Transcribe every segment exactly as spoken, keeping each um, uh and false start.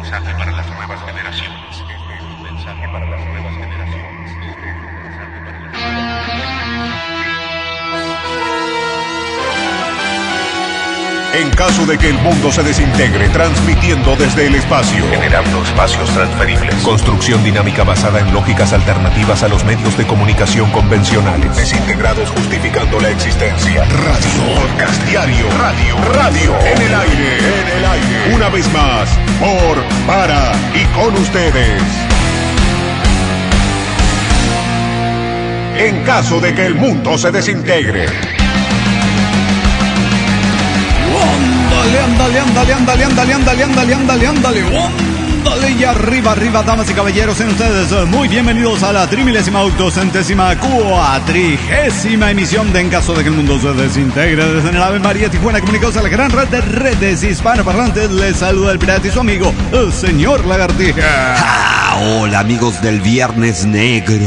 mensaje para las nuevas generaciones. Este es un mensaje para las nuevas generaciones. Este es un mensaje para las nuevas generaciones. En caso de que el mundo se desintegre, transmitiendo desde el espacio, Generando espacios transferibles. construcción dinámica basada en lógicas alternativas a los medios de comunicación convencionales, desintegrados justificando la existencia. Radio, podcast diario, radio, radio, en el aire, en el aire. Una vez más, por, para y con ustedes. En caso de que el mundo se desintegre. Ándale, ándale, ándale, ándale, ándale, ándale, ándale, ándale, ándale, y arriba, arriba, damas y caballeros, sean ustedes muy bienvenidos a la trimilésima octocentésima cuatrigésima emisión de En caso de que el mundo se desintegre desde el Ave María Tijuana, comunicados a la gran red de redes hispanoparlantes. Les saluda el pirata y su amigo, el señor Lagartija. Ah, hola amigos del Viernes Negro.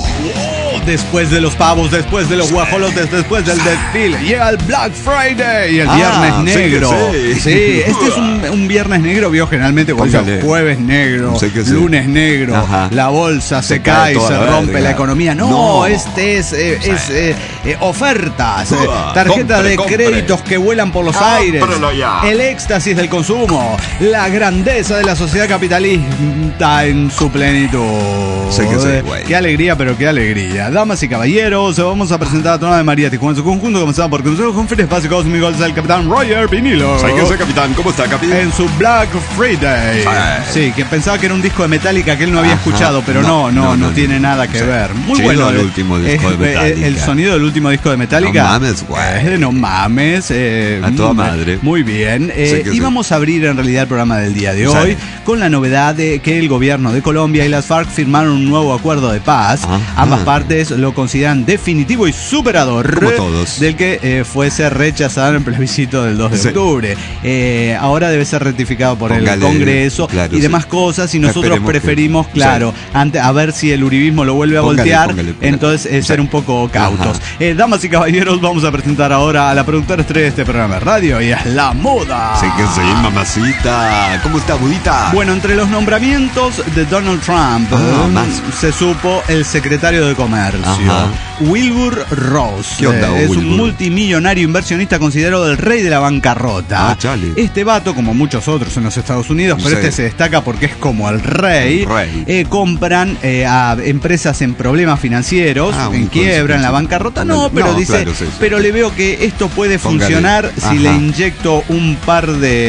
Después de los pavos, después de los guajolotes, después del desfile, llega el Black Friday y el Ah, Viernes Negro. sí, que sí. Sí, este es un, un Viernes Negro, vio generalmente cuando Póngale. dice jueves negro, Sí que sí. lunes negro, Ajá. la bolsa se, Se cae, cae toda se la rompe verga. la economía. No, No. este es, eh, es eh, eh, ofertas, eh, Uah, tarjetas compre, de compre. créditos que vuelan por los aires, Cómprelo ya. el éxtasis del consumo, la grandeza de la sociedad capitalista en su plenitud. Sí que sí, güey. Qué alegría, pero qué alegría. Damas y caballeros, vamos a presentar a toda de María Tijuana en su conjunto, comenzando por consejos con fines básicos, amigos del capitán Roger Pinilo. ¿Sabes qué es, capitán? ¿Cómo está, capitán? En su Black Friday. Sí. Sí, que pensaba que era un disco de Metallica que él no había Ajá. escuchado, pero no, no, No, no, no, no. tiene nada que Sí. ver. Muy Chido bueno. el eh, último disco eh, de eh, Metallica. El sonido del último disco de Metallica. No mames, güey. Es de no mames. eh, A toda mm, madre. Muy bien. Eh, Sí que y sí. vamos a abrir en realidad el programa del día de Sí. hoy con la novedad de que el gobierno de Colombia y las FARC firmaron un nuevo acuerdo de paz. Ajá. Ambas partes lo consideran definitivo y superador, Como todos. del que eh, fuese rechazado en el plebiscito del dos de Sí. octubre. Eh, ahora debe ser rectificado por Póngale, el Congreso claro, y demás sí. cosas, y nosotros Esperemos que- preferimos, claro, Sí. ante, a ver si el uribismo lo vuelve a Póngale, voltear, póngale, póngale. entonces eh, ser Sí. un poco cautos. Ajá. Eh, damas y caballeros, vamos a presentar ahora a la productora estrella de este programa de radio, y es La Moda. Sí que sí, mamacita. ¿Cómo está, budita? Bueno, entre los nombramientos de Donald Trump, Ah, eh, más. se supo el secretario de Comercio, Ajá. Wilbur Ross. ¿Qué onda, Eh, es un Wilbur? multimillonario inversionista considerado el rey de la bancarrota. Ah, chale. Este vato, como muchos otros en los Estados Unidos, pero Sí. este se destaca porque es como el rey, El rey. eh, compran eh, a empresas en problemas financieros, Ah, en un quiebra, en la consecuencia. bancarrota. No, pero No, dice, claro, sí, sí. pero le veo que esto puede Póngale. funcionar si Ajá. le inyecto un par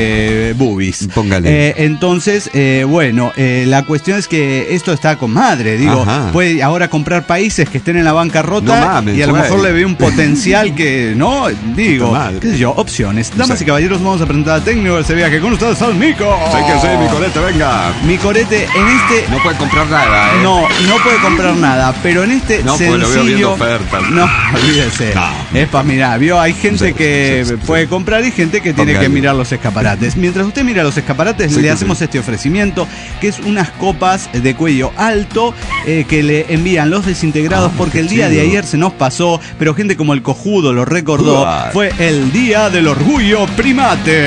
de boobies. Póngale. Eh, entonces, eh, bueno, eh, la cuestión es que esto está con madre, digo, Ajá. puede ahora comprar países que estén en la bancarrota, No mames, y a lo güey. mejor le ve un potencial que, no, digo, Puta madre. qué sé yo, opciones. Damas Sí. y caballeros, vamos a presentar al técnico de ese viaje con ustedes, al Mico. Sí que sí, mi colete, venga. Mi corete, en este... No puede comprar nada, ¿eh? No, no puede comprar nada, pero en este No, pues sencillo... lo veo viendo ofertas. No, olvídese. No. Es para mirar, vio, hay gente Sí, que sí, sí, sí. puede comprar y gente que tiene Póngale. que mirar los escaparates. Mientras usted mira los escaparates, Sí, le que hacemos sí. este ofrecimiento, que es unas copas de cuello alto eh, que le envían los desintegrados, Ah, porque qué el día de chido. ayer se nos pasó, pero gente como el cojudo lo recordó, Uah. fue el Día del Orgullo Primate.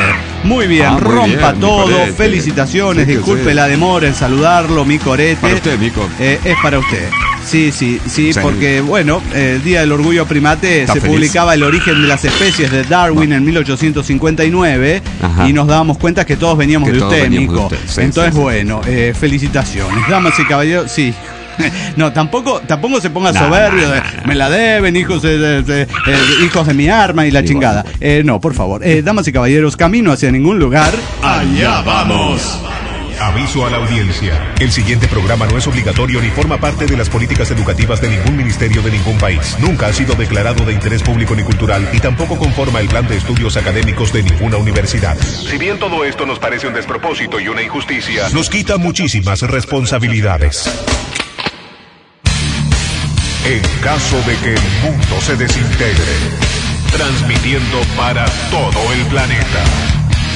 Muy bien, Ah, muy rompa bien, mi todo, corete. felicitaciones, Sí que disculpe sí. la demora en saludarlo, mi corete. Para usted, mico. Eh, es para usted. Sí, sí, sí, Sí. porque, bueno, el Día del Orgullo Primate Está se feliz. publicaba El origen de las especies de Darwin en mil ochocientos cincuenta y nueve, Ajá. y nos dábamos cuenta que todos veníamos Que de todos usted, veníamos Nico. de usted. Sí, Entonces, sí, sí. bueno, eh, felicitaciones. Damas y caballeros, sí. No, tampoco, tampoco se ponga No, soberbio no, de, no, no. me la deben, hijos de, de- de- eh, hijos de mi arma y la Sí, chingada. bueno. Eh, no, por favor. Eh, damas y caballeros, camino hacia ningún lugar. Allá vamos. Aviso a la audiencia. El siguiente programa no es obligatorio ni forma parte de las políticas educativas de ningún ministerio de ningún país. Nunca ha sido declarado de interés público ni cultural y tampoco conforma el plan de estudios académicos de ninguna universidad. Si bien todo esto nos parece un despropósito y una injusticia, nos quita muchísimas responsabilidades. En caso de que el mundo se desintegre, transmitiendo para todo el planeta.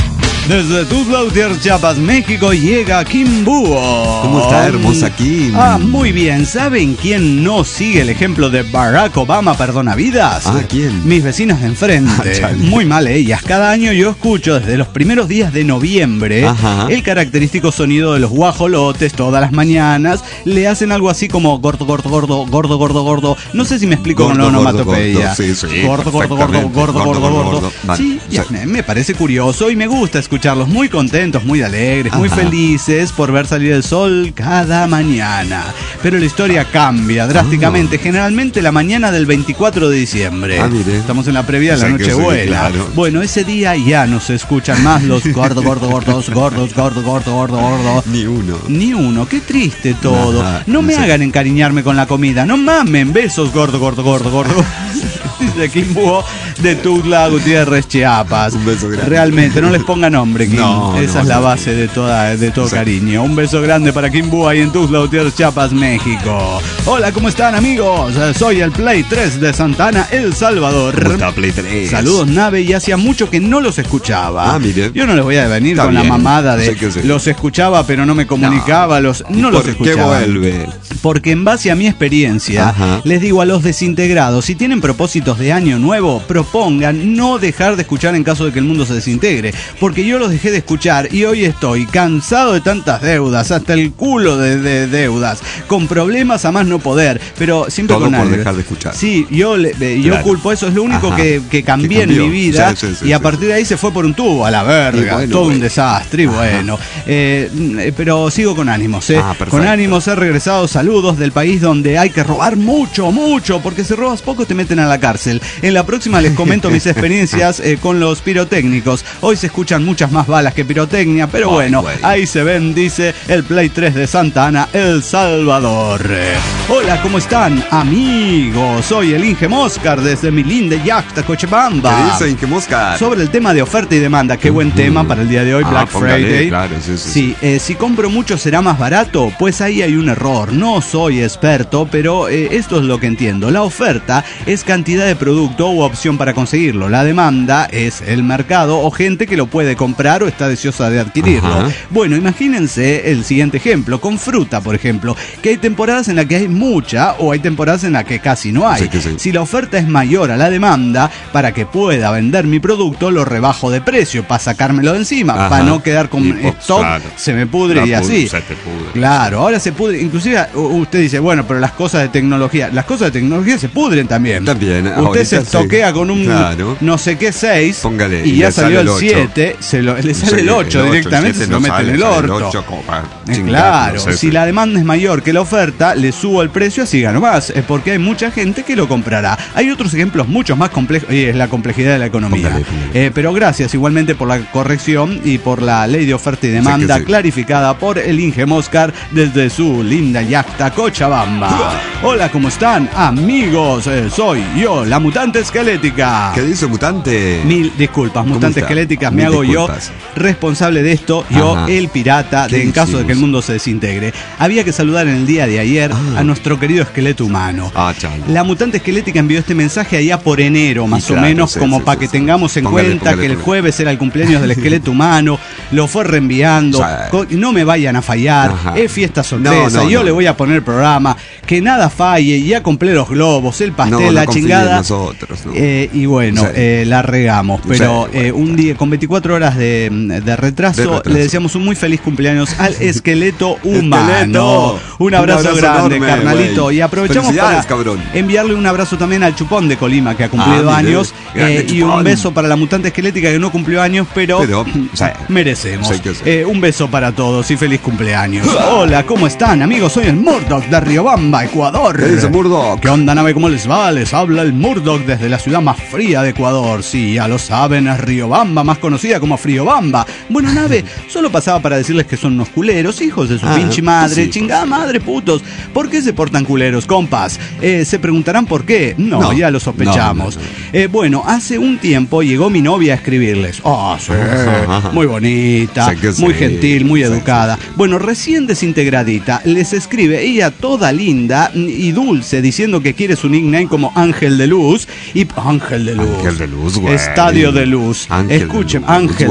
Desde Tuxtla Gutiérrez, Chiapas, México, llega Kim Búho. ¿Cómo está, hermosa Kim? Ah, muy bien. ¿Saben quién no sigue el ejemplo de Barack Obama perdona vidas? Ah, ¿quién? Mis vecinas de enfrente. Ah, muy mal ellas. Cada año yo escucho desde los primeros días de noviembre Ajá. el característico sonido de los guajolotes todas las mañanas. Le hacen algo así como gordo, gordo, gordo, gordo, gordo, gordo. No sé si me explico Gordo, con la gordo, onomatopeya. gordo, sí, sí, gordo, gordo, gordo, perfectamente. gordo, gordo, gordo, Gordo, gordo. gordo. Vale. Sí, ya, me, me parece curioso y me gusta escucharlos muy contentos, muy alegres, muy Ajá. felices por ver salir el sol cada mañana. Pero la historia cambia drásticamente, generalmente la mañana del veinticuatro de diciembre. Ah, mire. Estamos en la previa de la O sea que sí, Nochebuena. claro. Bueno, ese día ya no se escuchan más los gordo, gordo, gordos, gordos, gordo, gordo, gordo, gordo. Ni uno. Ni uno, qué triste todo. Ajá, no me sí. hagan encariñarme con la comida, no mamen, besos gordo, gordo, gordo, gordo. Dice Kim Búho de Tuxtla Gutiérrez, Chiapas. Un beso grande. Realmente, no les ponga nombre, Kim. No, Esa no, es la no. base de toda, de todo Sí. cariño. Un beso grande para Kim Búho ahí en Tuxtla Gutiérrez, Chiapas, México. Hola, ¿cómo están, amigos? Soy el Play tres de Santana, El Salvador. ¿Cómo está Play tres? Saludos, nave, y hacía mucho que no los escuchaba. Ah, mire. Yo no les voy a venir Está con la bien. mamada de Sí que sí. los escuchaba pero no me comunicaba, los no los ¿Por escuchaba. qué vuelve? Porque en base a mi experiencia, Ajá. les digo a los desintegrados, si tienen propósitos de año nuevo, propongan no dejar de escuchar en caso de que el mundo se desintegre. Porque yo los dejé de escuchar y hoy estoy cansado de tantas deudas, hasta el culo de, de deudas, con problemas a más no poder, pero siempre Todo con por algo. dejar de escuchar. Sí, yo, le- eh, yo Claro. culpo eso, es lo único Ajá. que, que cambié Que en cambió. mi vida, Sí, sí, sí, y a sí. partir de ahí se fue por un tubo, a la verga, Y bueno, todo un bueno. desastre, y bueno. Eh, eh, pero sigo con ánimos, ¿eh? Ah, perfecto. Con ánimos he regresado, saludos del país donde hay que robar mucho, mucho, porque si robas poco te meten a la cárcel. En la próxima les comento mis experiencias eh, con los pirotécnicos. Hoy se escuchan muchas más balas que pirotecnia, pero Ay, bueno, güey. ahí se ven, dice el Play tres de Santa Ana, El Salvador. Eh, Hola, ¿cómo están, amigos? Soy el Inge Moscar desde mi linda yacta Cochabamba. ¿Qué dicen? ¿Qué mosca? Sobre el tema de oferta y demanda, qué buen tema para el día de hoy, Ah, Black póngale, Friday. claro, sí, sí, Sí, eh, si compro mucho será más barato, pues ahí hay un error. No soy experto, pero eh, esto es lo que entiendo. La oferta es cantidad de producto u opción para conseguirlo. La demanda es el mercado o gente que lo puede comprar o está deseosa de adquirirlo. Ajá. Bueno, imagínense el siguiente ejemplo, con fruta, por ejemplo, que hay temporadas en las que hay mucha o hay temporadas en las que casi no hay. Sí, que sí. Si la oferta es mayor a la demanda, para que pueda vender mi producto, lo rebajo de precio para sacármelo de encima, Ajá. para no quedar con Y, pues, stock, claro. se me pudre La y pud- así. se te pudre. Claro, ahora se pudre. Inclusive u- usted dice, bueno, pero las cosas de tecnología, las cosas de tecnología se pudren también. También, Usted ahorita se sí. estoquea con un Claro. no sé qué seis Póngale, y y ya le salió sale el el ocho. siete, se lo, le sale Sí, el ocho el ocho, directamente, el siete se lo no mete sale, en el sale el orto. ocho como para Eh, chingar, claro, no sé, si sí. la demanda es mayor que la oferta, le subo el precio así gano más, eh, porque hay mucha gente que lo comprará. Hay otros ejemplos mucho más complejos, y es la complejidad de la economía. Póngale, póngale. Eh, pero gracias igualmente por la corrección y por la ley de oferta y demanda Sí que sí. clarificada por el Inge Moscar desde su linda yacta Cochabamba. Hola, ¿cómo están, amigos? Eh, soy yo, la mutante esquelética. ¿Qué dice mutante? Mil disculpas, ¿Cómo mutantes está? esqueléticas, me Mil hago disculpas. yo responsable de esto, yo Ajá. el pirata, ¿Qué de, en caso de hicimos? que el mundo se desintegre. Había que saludar en el día de ayer Ah. a nuestro querido esqueleto humano. Ah, chale. La mutante esquelética envió este mensaje allá por enero, más claro, o menos, sí, como sí, para sí, que sí. tengamos en Póngale, cuenta póngale, que el póngale. jueves era el cumpleaños del esqueleto humano, lo fue reenviando, Sí. co- no me vayan a fallar, Ajá. es fiesta sorpresa, No, no, yo no. le voy a poner programa, que nada falle, ya compré los globos, el pastel, No, no la confíe en chingada. nosotros, no. Eh, y bueno, Sí. eh, la regamos, pero Sí, eh, bueno. un día con veinticuatro horas de, de retraso, De retraso. le deseamos un muy feliz cumpleaños al esqueleto humano. Esqueleto. Un abrazo, Un abrazo grande, enorme, carnalito. güey. Y aprovechamos para Felicidades, cabrón. enviarle un abrazo también al Chupón de Colima, que ha cumplido Ah, mire. años, Grande eh, y un Chupón. beso para la mutante esquelética que no cumplió años, pero, Pero, sí. merecemos. Sí que sí. Eh, un beso para todos y feliz cumpleaños. Hola, ¿cómo están, amigos? Soy el Murdoch de Riobamba, Ecuador. ¿Qué dice Murdoch? ¿Qué onda, nave? ¿Cómo les va? Les habla el Murdoch desde la ciudad más fría de Ecuador. Sí, ya lo saben, es Riobamba, más conocida como Friobamba. Bueno, nave, solo pasaba para decirles que son unos culeros, hijos de su Ah, pinche madre, sí, chingada madre, putos. ¿Por qué se portan culeros, compas? Eh, ¿Se preguntarán por qué? No, No, ya lo sospechamos. no, no, Eh, bueno, hace un tiempo llegó mi novia a escribirles. Ah, sí, Ajá. muy bonita, Sé que muy sí, gentil, muy sí, educada. sí, sí. Bueno, recién desintegradita, les escribe ella toda linda y dulce, diciendo que quiere su nickname como Ángel de Luz. Y Ángel de Luz. Ángel de Luz, güey. Estadio de Luz. Ángel de Escuchen, Luz, Ángel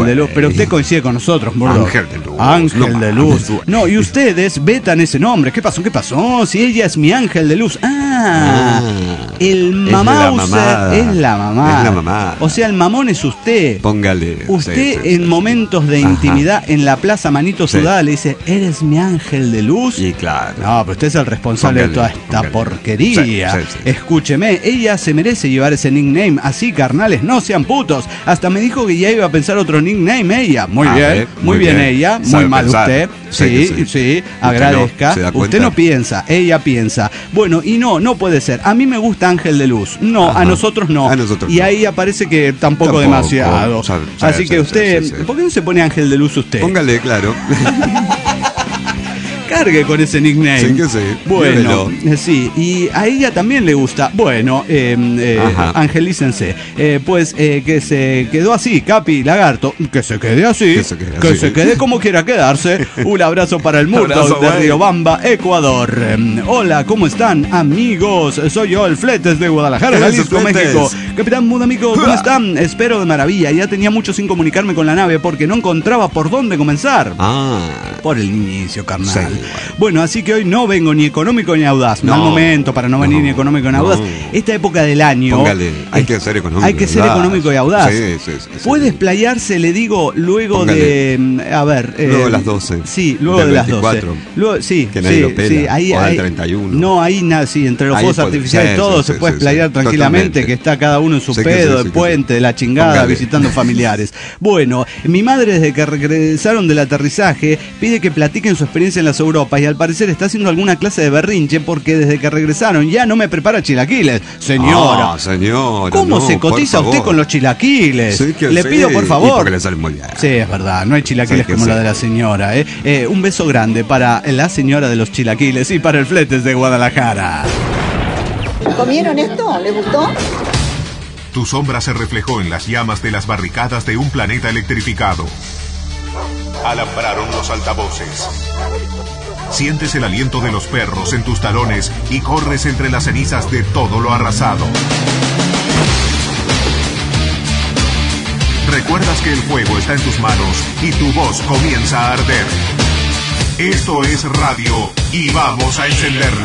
Ángel de Luz, pero usted coincide con nosotros, Murdoch. Ángel de Luz. Ángel no, de Luz. No, y ustedes vetan ese nombre. ¿Qué pasó? ¿Qué pasó? Si ella es mi Ángel de Luz. Ah, Ah, el mamá es la mamá. es la mamá. Es la mamá. O sea, el mamón es usted. Póngale. Usted sí, sí, en sí, momentos de Ajá. intimidad en la plaza Manito Sí. Sudada le dice, ¿eres mi Ángel de Luz? Y claro. No, pero usted es el responsable Póngale, de toda esta póngale. porquería. Sí, sí, sí. Escúcheme, ella se merece llevar ese nickname. Así, carnales, no sean putos. Hasta me dijo que ya iba a pensar otro nickname ella. Muy A bien, ver, muy, muy bien, bien. ella. Muy Sabe mal pensar. usted. Sí, Sí, que sí, sí. agradezca. no se da Usted cuenta. no piensa, ella piensa. Bueno, y no, no puede ser. A mí me gusta Ángel de Luz. No, Ajá. a nosotros no. A nosotros y no. ahí aparece que tampoco, Tampoco. demasiado. Sabe- Así sabe, que sabe, usted, sí, sí, sí. ¿por qué no se pone Ángel de Luz usted? Póngale, claro. Cargue con ese nickname. Sí que sí. Bueno, Llévelo. eh, sí, y a ella también le gusta. Bueno, eh, eh, Ajá. angelícense. Eh, pues eh, que se quedó así, Capi Lagarto. Que se quede así. Que se quede que así. se quede como quiera quedarse. Un abrazo para el Murdoch Abrazo, de güey. Riobamba, Ecuador. Eh, hola, ¿cómo están, amigos? Soy yo, el Fletes de Guadalajara, Eso, Jalisco, Fletes. México. Capitán Mudamigo, ¿cómo están? Espero de maravilla. Ya tenía mucho sin comunicarme con la nave porque no encontraba por dónde comenzar. Ah. Por el inicio, carnal. Sí, bueno. Bueno, así que hoy no vengo ni económico ni audaz. No, Mal momento para no venir no, ni económico ni no. audaz. Esta época del año. Póngale, hay es- que ser económico. Hay que y ser audaz. económico y audaz. Sí, sí, sí, sí. Puede explayarse, le digo, luego Póngale. de. mm, A ver. eh, Luego de las doce. Sí, luego Del de las veinticuatro. doce. Luego, sí, Que nadie sí, lo pela. sí, ahí, O del ahí- treinta y uno. No, ahí nada, sí, entre los Ahí fuegos puede- artificiales sí, todo sí, se sí, puede sí, explayar sí, tranquilamente, totalmente. que está cada uno en su Sí que pedo, sí, de sí que puente, sí. de la chingada, Póngale. visitando familiares. Bueno, mi madre desde que regresaron del aterrizaje pide que platiquen su experiencia en las Europas y al parecer está haciendo alguna clase de berrinche porque desde que regresaron ya no me prepara chilaquiles. Señora, Ah, señora. ¿cómo no, se cotiza por usted favor. con los chilaquiles? Sí que Le sí, pido por y favor. porque le sale muy bien. Sí, es verdad, no hay chilaquiles Sí que como sí. la de la señora. ¿eh? Eh, un beso grande para la señora de los chilaquiles y para el Fletes de Guadalajara. ¿Comieron esto? ¿Les gustó? Tu sombra se reflejó en las llamas de las barricadas de un planeta electrificado. Alambraron los altavoces. Sientes el aliento de los perros en tus talones y corres entre las cenizas de todo lo arrasado. Recuerdas que el fuego está en tus manos y tu voz comienza a arder. Esto es radio y vamos a encenderla.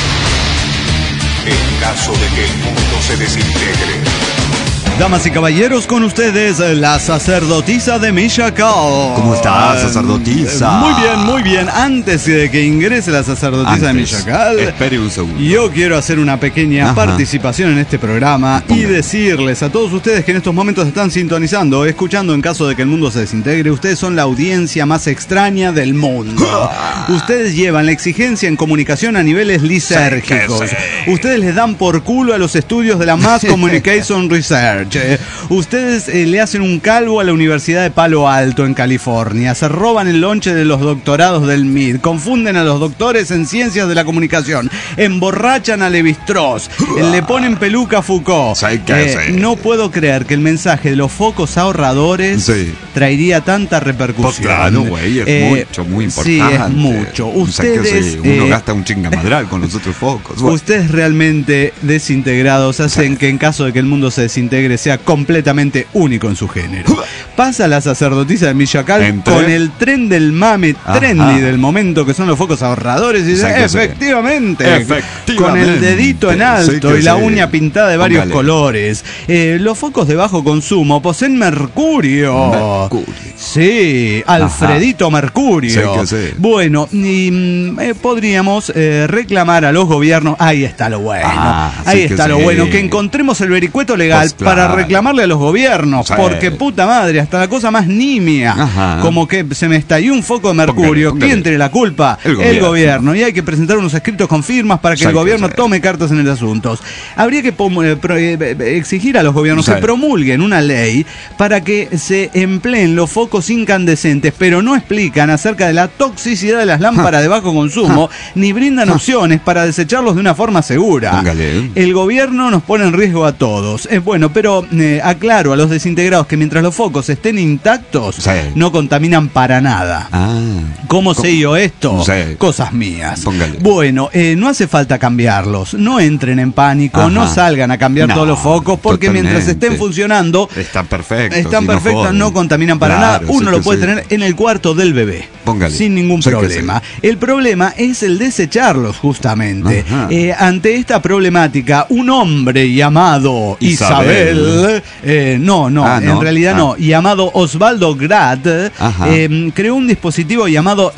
En caso de que el mundo se desintegre. Damas y caballeros, con ustedes la sacerdotisa de Michoacán. ¿Cómo está, sacerdotisa? Muy bien, muy bien. Antes de que ingrese la sacerdotisa de Antes, Michoacán, espere un segundo. yo quiero hacer una pequeña Ajá. participación en este programa y Ponga. decirles a todos ustedes que en estos momentos están sintonizando, escuchando en caso de que el mundo se desintegre, ustedes son la audiencia más extraña del mundo. Ustedes llevan la exigencia en comunicación a niveles lisérgicos. Ustedes les dan por culo a los estudios de la Mass Communication Research. Eh, Ustedes eh, le hacen un calvo a la Universidad de Palo Alto en California. Se roban el lonche de los doctorados del M I D. Confunden a los doctores en ciencias de la comunicación. Emborrachan a Levi-Strauss. eh, Le ponen peluca a Foucault. Sí que sí. No puedo creer que el mensaje de los focos ahorradores Sí. traería tanta repercusión. Pues claro, güey, es Eh, mucho, muy Sí, importante. es mucho. O sea que Ustedes... sí, uno eh, gasta un chingamadral con los otros focos. Bueno, Ustedes realmente desintegrados hacen que en caso de que el mundo se desintegre sea completamente único en su género. Pasa la sacerdotisa de Michoacán Entre- con el tren del mame Ajá. trendy del momento que son los focos ahorradores y dice, Sí que sí. efectivamente, Efectivamente. con el dedito en alto Sí que y la sí. uña pintada de varios Póngale. colores. Eh, los focos de bajo consumo poseen mercurio. Mercurio. Sí, Alfredito Mercurio. Sí que sí. Bueno, y mm, eh, podríamos eh, reclamar a los gobiernos. Ahí está lo bueno. Ah, sí ahí que está lo sí. bueno. Que encontremos el vericueto legal Pues claro. para reclamarle a los gobiernos. Sí. Porque puta madre, hasta la cosa más nimia. Ajá. Como que se me estalló un foco de mercurio. Póngale, póngale. ¿Quién tiene la culpa? El gobierno. gobierno. Y hay que presentar unos escritos con firmas para que Sí el que gobierno sí. tome cartas en el asunto. Habría que pom- eh, pro- eh, exigir a los gobiernos Sí. que promulguen una ley para que se empleen los focos incandescentes, pero no explican acerca de la toxicidad de las lámparas de bajo consumo, ni brindan opciones para desecharlos de una forma segura. Póngale. El gobierno nos pone en riesgo a todos. Es bueno, pero eh, aclaro a los desintegrados que mientras los focos estén intactos, Sí. no contaminan para nada. Ah. ¿Cómo sé yo esto? Sí. Cosas mías. Póngale. Bueno, eh, no hace falta cambiarlos. No entren en pánico, Ajá. no salgan a cambiar No, todos los focos, porque totalmente. mientras estén funcionando, Están perfectos. están y no perfectos, joden. no contaminan para Claro, nada. Uno sí lo que puede sí. tener en el cuarto del bebé. Póngale. Sin ningún Sí que problema. El problema es el desecharlos, justamente. Ajá. Eh, ante esta problemática, un hombre llamado Isabel. Isabel, eh, no, no, Ah, en ¿no? realidad Ah. no, llamado Osvaldo Grad, Ajá. eh, creó un dispositivo llamado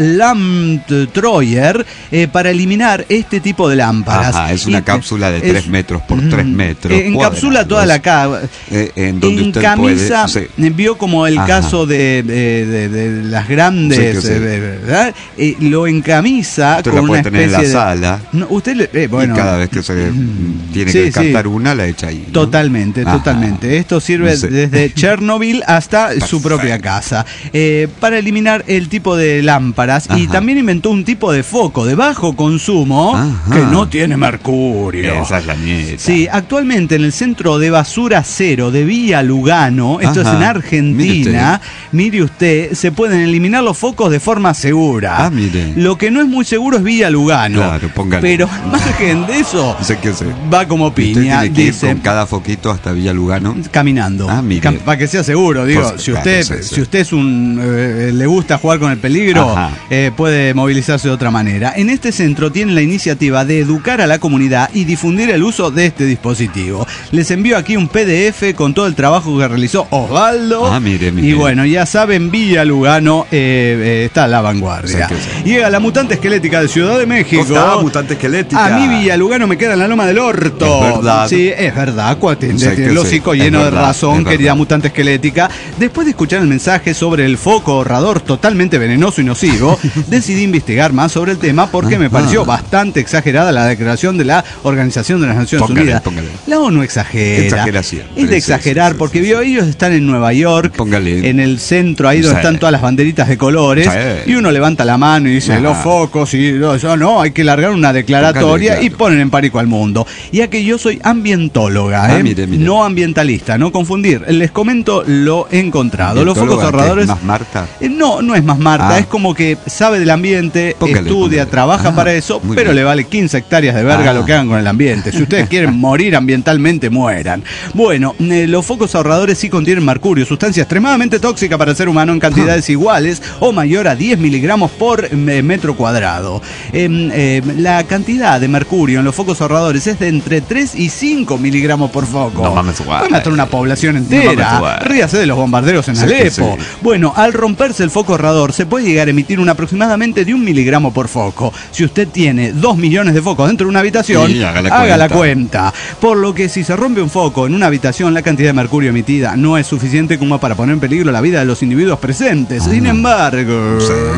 Lamptroyer eh, para eliminar este tipo de lámparas. Ajá, es una Y- cápsula de es- tres metros por tres Mm, metros. eh, encapsula cuadrados. toda la ca Eh, en donde usted encamisa, puede. eh, vio como el Ajá. caso de, de- de- de las grandes, Sí, que sí. eh, ¿verdad? Eh, lo encamisa Usted con la puede una tener en especie la de... sala. No, usted le- eh, bueno, y cada vez que se mm, tiene sí, que sí. captar una, la echa ahí, ¿no? Totalmente, Ajá. totalmente. Esto sirve Sí. desde Chernobyl hasta su propia casa. Eh, para eliminar el tipo de lámparas. Y Ajá. también inventó un tipo de foco de bajo consumo Ajá. que no tiene mercurio. Esa es la nieta. Sí, actualmente en el centro de basura cero de Villa Lugano, esto Ajá. es en Argentina, mire usted, se pueden eliminar los focos de forma segura. Ah, mire. Lo que no es muy seguro es Villa Lugano. Claro, póngale. Pero al margen de eso, Sé que sé. va como Usted piña, tiene que ir dice. con cada foquito hasta Villa Lugano. Caminando, Ah, mire. Cam- para que sea seguro, digo, Por- si claro, usted, sí, sí. si usted es un eh, le gusta jugar con el peligro, Ajá. eh, puede movilizarse de otra manera. En este centro tienen la iniciativa de educar a la comunidad y difundir el uso de este dispositivo. Les envío aquí un P D F con todo el trabajo que realizó Osvaldo. Ah, mire, mire. Y bueno, ya saben, Villa Lugano eh, eh, está a la vanguardia. Sí, que sí. Llega la mutante esquelética de Ciudad de México. Costa, mutante esquelética. A mí Villa Lugano me queda en la loma del orto. Es verdad. Sí, es verdad. Cua- Tiene Sé que el sí, hocico es lleno de verdad, razón, es querida verdad. mutante esquelética. Después de escuchar el mensaje sobre el foco ahorrador totalmente venenoso y nocivo, decidí investigar más sobre el tema porque me Ajá. pareció bastante exagerada la declaración de la Organización de las Naciones Póngale, Unidas. póngale. La ONU exagera. Exageración. Es de Sí, sí, exagerar sí, sí, porque sí, vio, sí. ellos están en Nueva York, Póngale. en el centro, ahí donde Sí. están todas las banderitas de colores, Sí. y uno levanta la mano y dice, Ajá. los focos, y no, eso no, hay que largar una declaratoria Póngale, y claro. ponen en pánico al mundo. Ya que yo soy ambientóloga, Ah, ¿eh? mire, mire. no ambientalista, no confundir. Les comento lo encontrado. Los focos Ambientóloga, ¿qué ahorradores... es más Marta? Eh, No, no es más Marta, Ah. es como que sabe del ambiente, Póngale, estudia, póngale. trabaja Ah, para eso, muy pero bien. le vale quince hectáreas de verga Ah. lo que hagan con el ambiente. Si ustedes quieren morir ambientalmente, mueran. Bueno, eh, los focos ahorradores sí contienen mercurio, sustancia extremadamente tóxica para el ser humano en cantidades iguales o mayor a diez miligramos por eh, metro cuadrado. Em, eh, la cantidad de mercurio en los focos ahorradores es de entre tres y cinco miligramos por foco. No mames, guay. Puede matar una población No entera. mames, guay. Ríase de los bombarderos en Sí, Alepo. sí. Bueno, al romperse el foco ahorrador se puede llegar a emitir un aproximadamente de un miligramo por foco. Si usted tiene dos millones de focos dentro de una habitación, Sí, haga la haga la cuenta. cuenta. Por lo que si se rompe un foco en una habitación, la cantidad de mercurio emitida no es suficiente como para poner en peligro la vida de los individuos presentes. Sin embargo,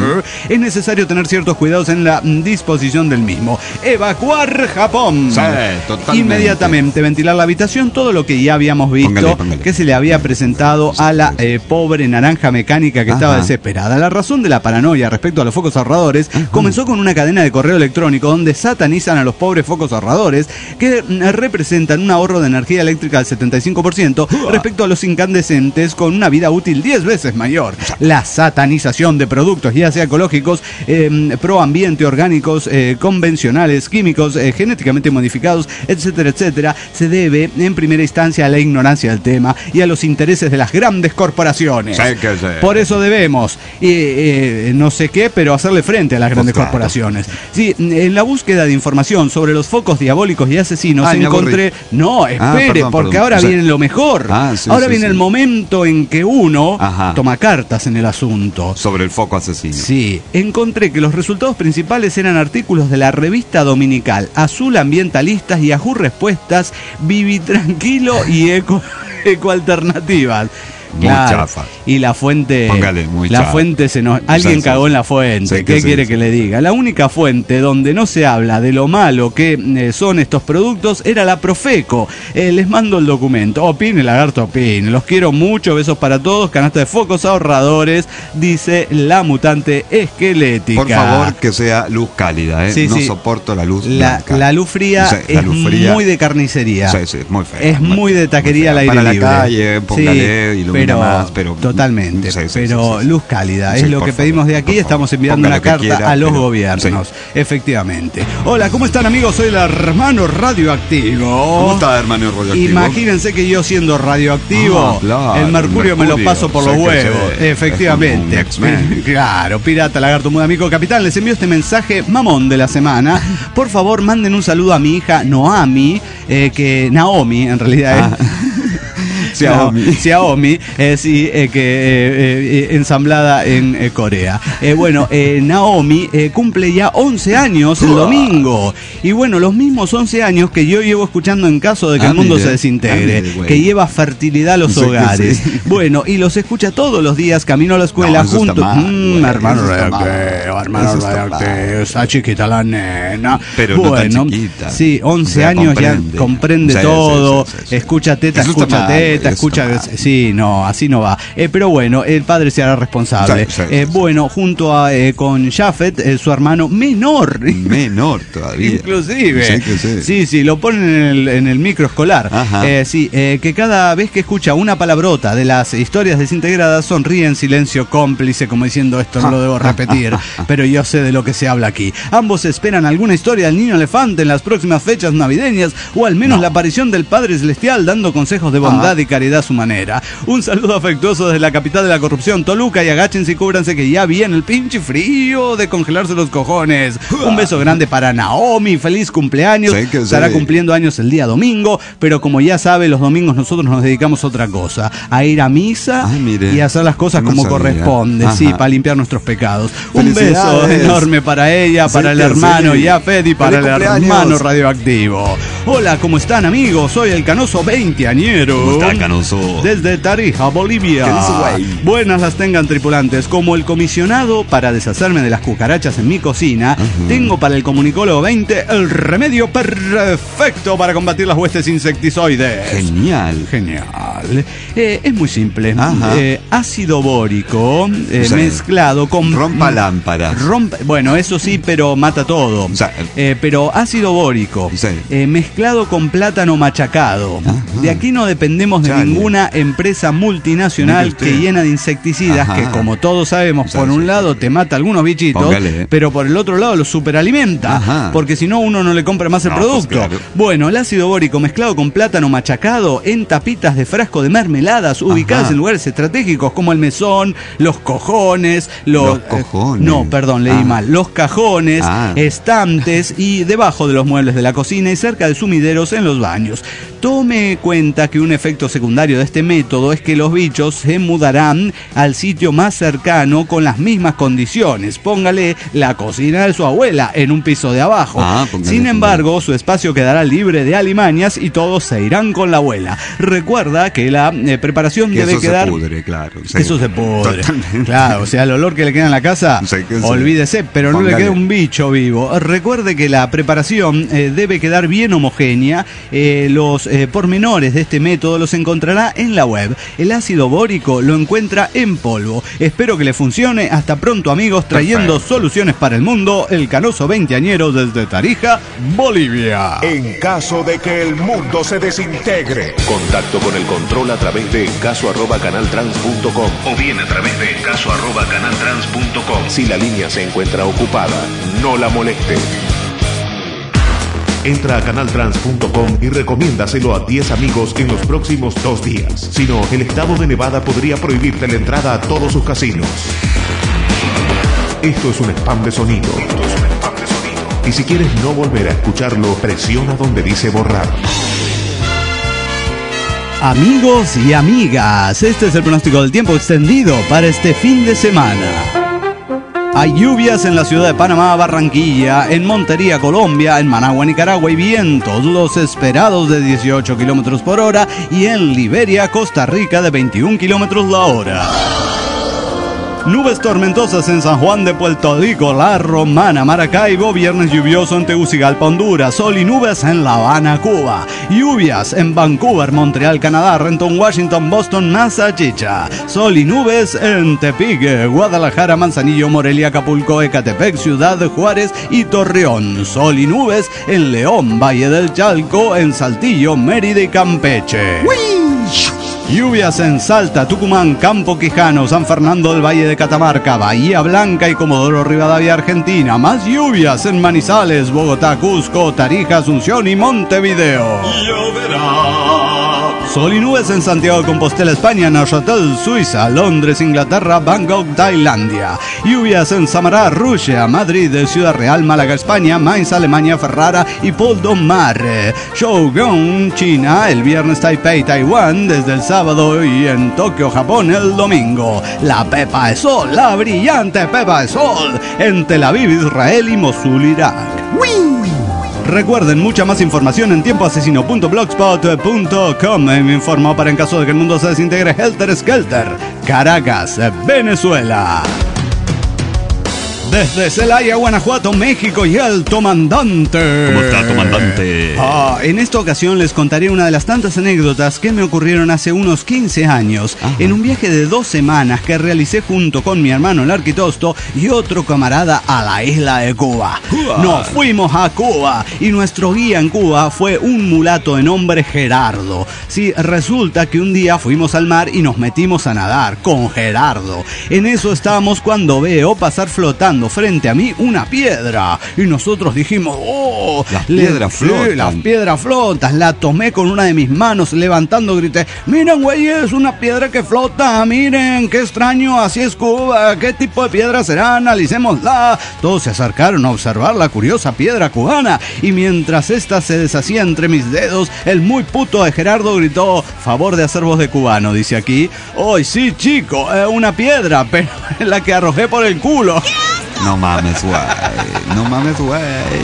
es necesario tener ciertos cuidados en la mm, disposición del mismo. Evacuar Japón. Sí, totalmente. Inmediatamente ventilar la habitación, todo lo que ya habíamos visto Póngale, póngale. que se le había presentado a la eh, pobre naranja mecánica que estaba Ajá. desesperada. La razón de la paranoia respecto a los focos ahorradores comenzó con una cadena de correo electrónico donde satanizan a los pobres focos ahorradores que mm, representan un ahorro de energía eléctrica del setenta y cinco por ciento respecto a los incandescentes con una vida útil diez veces mayor. La satanización de productos, ya sea ecológicos, eh, pro ambiente, orgánicos, eh, convencionales, químicos, eh, genéticamente modificados, etcétera, etcétera, se debe en primera instancia a la ignorancia del tema y a los intereses de las grandes corporaciones. Sí, que sí. Por eso debemos, eh, eh, no sé qué, pero hacerle frente a las grandes Pues claro. corporaciones. Sí, en la búsqueda de información sobre los focos diabólicos y asesinos Ay, me encontré... No, espere, Ah, perdón, porque perdón. ahora O sea, viene lo mejor. Ah, sí, ahora sí, viene sí. el momento en que uno Ajá. toma cartas en el asunto. Sobre el foco asesino. Sí, encontré que los resultados principales eran artículos de la revista dominical Azul Ambientalistas y Yahoo Respuestas, Vivi Tranquilo y Eco, Ecoalternativas. Muy chafa. Y la fuente. Póngale, muy la chafa. fuente se nos. Alguien Sí, sí, cagó sí. en la fuente. Sí, ¿Qué que sí, quiere sí. que le diga? La única fuente donde no se habla de lo malo que eh, son estos productos era la Profeco. Eh, les mando el documento. Opine, lagarto, opine. Los quiero mucho. Besos para todos. Canasta de focos ahorradores. Dice la mutante esquelética. Por favor, que sea luz cálida, ¿eh? Sí, no sí. soporto la luz La, blanca. la luz fría Sí, la es luz fría. muy de carnicería. Sí, sí, muy fea. Es muy de taquería al fea. aire Para libre. la calle, póngale y Sí, pero pero, más, pero totalmente, sí, sí, pero sí, sí. luz cálida, Sí, es lo que favor, pedimos de aquí, estamos enviando una carta quiera, a los pero, gobiernos, sí. efectivamente. Hola, ¿cómo están, amigos? Soy el hermano radioactivo. ¿Cómo está, hermano radioactivo? Imagínense que yo siendo radioactivo, Ah, claro, el mercurio, el me lo mercurio, paso por sé los que huevos, sé, efectivamente. es como un X-Men. Claro, pirata, lagarto, muda, amigo, capitán, les envío este mensaje mamón de la semana. Por favor, manden un saludo a mi hija Noami, eh, que Naomi en realidad es. Ah. Xiaomi, no, Xiaomi eh, sí, eh, que eh, eh, ensamblada en eh, Corea. Eh, bueno, eh, Naomi eh, cumple ya once años el domingo. Y bueno, los mismos once años que yo llevo escuchando en caso de que ah, el mundo mire, se desintegre, ah, mire, que lleva fertilidad a los sí, hogares. Sí. Bueno, y los escucha todos los días, camino a la escuela no, juntos. Mmm, hermano radioactivo, hermano radioactivo, está chiquita la nena. Pero bueno, no tan chiquita. Sí, once O sea, años comprende. ya comprende Sí, todo, sí, sí, sí, sí. escucha teta, Eso escucha está mal, teta, eso escucha. está mal. Sí, no, así no va. Eh, pero bueno, el padre se hará responsable. Sí, sí, eh, sí, bueno, junto a eh, con Jafet, eh, su hermano menor. Menor todavía. Inclusive. Sí, que sí. sí, sí, lo ponen en el, en el micro escolar. Eh, sí, eh, que cada vez que escucha una palabrota de las historias desintegradas sonríe en silencio cómplice, como diciendo esto no lo debo repetir, pero yo sé de lo que se habla aquí. Ambos esperan alguna historia del niño elefante en las próximas fechas navideñas, o al menos no. la aparición del Padre Celestial dando consejos de bondad ah. y caridad a su manera. Un saludo afectuoso desde la capital de la corrupción, Toluca, y agáchense y cúbranse que ya viene el pinche frío de congelarse los cojones. Un beso grande para Naomi, feliz cumpleaños. Sí, estará sí. cumpliendo años el día domingo, pero como ya sabe, los domingos nosotros nos dedicamos a otra cosa, a ir a misa ah, y a hacer las cosas no como sabía. corresponde, Ajá. sí, para limpiar nuestros pecados. Un beso enorme para ella, para sí, el hermano sí. Yafet y para el hermano radioactivo. Hola, ¿cómo están, amigos? Soy el canoso veinteañero. ¿Cómo está, canoso? Desde Tarija, Bolivia. Buenas las tengan, tripulantes. Como el comisionado para deshacerme de las cucarachas en mi cocina, uh-huh. tengo para el comunicólogo veinte el remedio perfecto para combatir las huestes insectizoides. Genial. Genial. Eh, es muy simple. Eh, ácido bórico eh, sí. mezclado con... Rompa lámparas. Rompa, bueno, eso sí, pero mata todo. Sí. Eh, pero ácido bórico sí. eh, mezclado con plátano machacado. Ajá. De aquí no dependemos de Chale. ninguna empresa multinacional que llena de insecticidas Ajá. que, como todos sabemos, por un lado te mata algunos bichitos, Póngale. pero por el otro lado los superalimenta, Ajá. porque si no uno no le compra más el no, producto. Pues claro. Bueno, el ácido bórico mezclado con plátano machacado en tapitas de frasco de mermeladas ubicadas Ajá. en lugares estratégicos como el mesón, los cojones, los, los cojones. Eh, no, perdón, leí ah. mal. Los cajones, ah. estantes y debajo de los muebles de la cocina y cerca de sumideros en los baños. Tome cuenta que un efecto secundario de este método es que los bichos se mudarán al sitio más cercano con las mismas condiciones. Póngale la cocina de su abuela en un piso de abajo. Ah, Sin embargo, su espacio quedará libre de alimañas y todos se irán con la abuela. Recuerda que la eh, preparación que debe eso quedar... Eso se pudre, claro. Sí. Eso se pudre. Totalmente. Claro, o sea, el olor que le queda en la casa, sí, olvídese, pero Póngale. no le queda un bicho vivo. Recuerde que la preparación eh, debe quedar bien homogénea. Eh, los eh, pormenores de este método los encontrará en la web. El ácido bórico lo encuentra en polvo. Espero que le funcione. Hasta pronto, amigos, trayendo Perfecto. soluciones para el mundo. El canoso veinteañero desde Tarija, Bolivia. En caso de que el mundo se desintegre. Contacto con el control a través de encaso arroba canaltrans punto com o bien a través de encaso arroba canaltrans punto com. Si la línea se encuentra ocupada, no la moleste. Entra a canaltrans punto com y recomiéndaselo a diez amigos en los próximos dos días. Si no, el estado de Nevada podría prohibirte la entrada a todos sus casinos. Esto es un spam de sonido. Esto es un spam de sonido. Y si quieres no volver a escucharlo, presiona donde dice borrar. Amigos y amigas, este es el pronóstico del tiempo extendido para este fin de semana. Hay lluvias en la ciudad de Panamá, Barranquilla, en Montería, Colombia, en Managua, Nicaragua y vientos los esperados de dieciocho kilómetros por hora y en Liberia, Costa Rica de veintiún kilómetros la hora. Nubes tormentosas en San Juan de Puerto Rico, La Romana, Maracaibo, viernes lluvioso en Tegucigalpa, Honduras, sol y nubes en La Habana, Cuba. Lluvias en Vancouver, Montreal, Canadá, Renton, Washington, Boston, Massachusetts. Sol y nubes en Tepic, Guadalajara, Manzanillo, Morelia, Acapulco, Ecatepec, Ciudad de Juárez y Torreón. Sol y nubes en León, Valle del Chalco, en Saltillo, Mérida y Campeche. ¡Uy! Lluvias en Salta, Tucumán, Campo Quijano, San Fernando del Valle de Catamarca, Bahía Blanca y Comodoro Rivadavia, Argentina. Más lluvias en Manizales, Bogotá, Cusco, Tarija, Asunción y Montevideo. Lloverá. Sol y nubes en Santiago de Compostela, España, Neuchâtel, Suiza, Londres, Inglaterra, Bangkok, Tailandia. Lluvias en Samará, Rusia, Madrid, Ciudad Real, Málaga, España, Mainz, Alemania, Ferrara y Poldomar. Shogun, China, el viernes Taipei, Taiwán, desde el sábado, y en Tokio, Japón, el domingo. La Pepa de Sol, la brillante Pepa de Sol, en Tel Aviv, Israel y Mosul, Irak. ¡Wii! Recuerden, mucha más información en tiempo asesino punto blogspot punto com. Me informó para en caso de que el mundo se desintegre, Helter Skelter, Caracas, Venezuela. Desde Celaya, Guanajuato, México, y el Tomandante. ¿Cómo está, Tomandante? Ah, en esta ocasión les contaré una de las tantas anécdotas que me ocurrieron hace unos quince años. Ajá. En un viaje de dos semanas que realicé junto con mi hermano el Arquitosto y otro camarada a la isla de Cuba. Cuba. Nos fuimos a Cuba y nuestro guía en Cuba fue un mulato de nombre Gerardo. Sí, resulta que un día fuimos al mar y nos metimos a nadar con Gerardo. En eso estábamos cuando veo pasar flotando frente a mí una piedra y nosotros dijimos, oh, las piedras flotan. Sí, las piedras flotan. La tomé con una de mis manos, levantando, grité, miren güey, es una piedra que flota, miren, qué extraño, así es Cuba, qué tipo de piedra será, analicémosla. Todos se acercaron a observar la curiosa piedra cubana y mientras esta se deshacía entre mis dedos, el muy puto de Gerardo gritó, favor de hacer voz de cubano, dice aquí, hoy oh, sí chico, es una piedra, pero la que arrojé por el culo. No mames, güey. No mames, güey.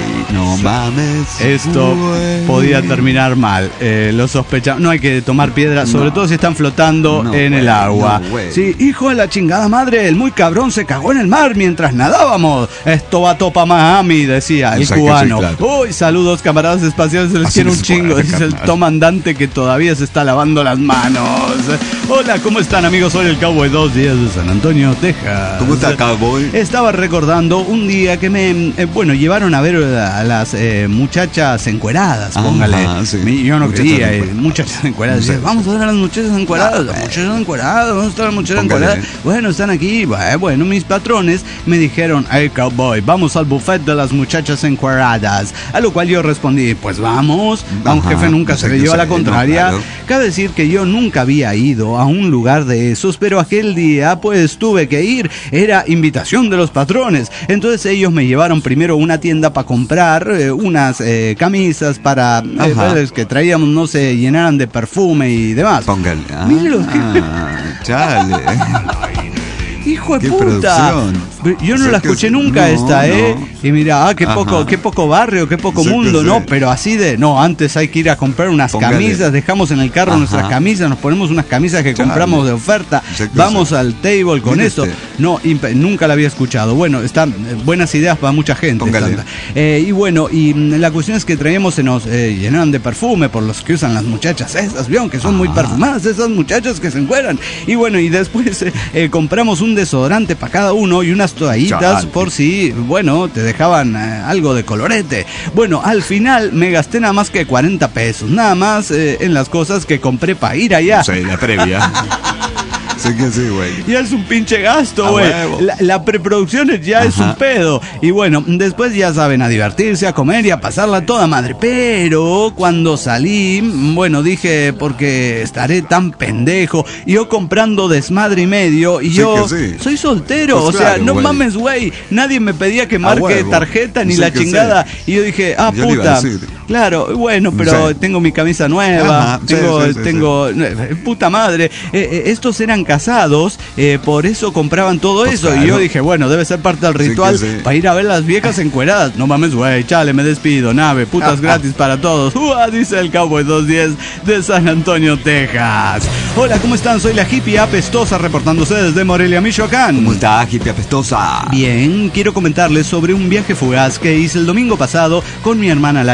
No mames. Esto wey. podía terminar mal. Eh, lo sospechamos. No hay que tomar piedras, sobre no. todo si están flotando no, en wey, el agua. No, sí, hijo de la chingada madre, el muy cabrón se cagó en el mar mientras nadábamos. Esto va topa Miami, decía el cubano. Sí, claro. Uy, saludos, camaradas espaciales, se les quiere un chingo. Dice el tomandante que todavía se está lavando las manos. Hola, ¿cómo están, amigos? Soy el Cowboy dos días de San Antonio, Texas. ¿Cómo está, Cowboy? Estaba recordando un día que me, eh, bueno, llevaron a ver a las eh, muchachas encueradas, póngale. Ajá, sí. Yo no muchachas quería, eh, muchachas encueradas. No sé. Vamos a ver a las muchachas encueradas, las muchachas encueradas, ¿dónde están las muchachas póngale. encueradas? Bueno, están aquí. Bueno, mis patrones me dijeron, hey, Cowboy, vamos al buffet de las muchachas encueradas. A lo cual yo respondí, pues vamos. A un jefe nunca no se le dio a la contraria. No, claro. Cabe decir que yo nunca había ido a un lugar de esos, pero aquel día, pues, tuve que ir. Era invitación de los patrones. Entonces ellos me llevaron primero a una tienda para comprar eh, unas eh, camisas para eh, que traíamos, no se llenaran de perfume y demás. Póngale. Ah, Mírenlo. Ah, chale. Hijo de puta. Yo no la escuché que, nunca no, esta, ¿eh? No. Y mira, ah, qué Ajá. poco, qué poco barrio, qué poco sí, mundo, ¿no? Sí. Pero así de, no, antes hay que ir a comprar unas Póngale. camisas, dejamos en el carro Ajá. nuestras camisas, nos ponemos unas camisas que Chale. compramos de oferta, vamos sí. al table con Mírate. eso. No, imp- nunca la había escuchado. Bueno, están eh, buenas ideas para mucha gente. Eh, y bueno, y la cuestión es que traíamos, se nos eh, llenaron de perfume por los que usan las muchachas esas, ¿vieron? Que son ah. muy perfumadas esas muchachas que se encueran. Y bueno, y después eh, eh, compramos un desodorante para cada uno y unas toallitas Chale. por si, bueno, te dejaban eh, algo de colorete. Bueno, al final me gasté nada más que cuarenta pesos, nada más eh, en las cosas que compré para ir allá. Sí, la previa. Sí que sí, güey. Ya es un pinche gasto, güey. La, la preproducción ya Ajá. es un pedo. Y bueno, después ya saben, a divertirse, a comer y a pasarla toda madre. Pero cuando salí, bueno, dije, porque estaré tan pendejo. Yo comprando desmadre y medio. Y sí yo sí. soy soltero. Pues o sea, claro, no wey. mames, güey. Nadie me pedía que marque tarjeta ni sí la chingada. Sí. Y yo dije, ah, yo puta. Claro, bueno, pero sí. tengo mi camisa nueva. Ajá. Tengo, sí, sí, tengo, sí, sí. puta madre. Eh, eh, estos eran casados, eh, por eso compraban todo pues eso. Claro. Y yo dije, bueno, debe ser parte del ritual sí sí. para ir a ver las viejas encueradas. No mames, güey, chale, me despido, nave, putas ah, gratis ah. para todos. Uah, dice el Cowboy dos diez de San Antonio, Texas. Hola, ¿cómo están? Soy la hippie apestosa reportándose desde Morelia, Michoacán. ¿Cómo está, hippie apestosa? Bien, quiero comentarles sobre un viaje fugaz que hice el domingo pasado con mi hermana la chef,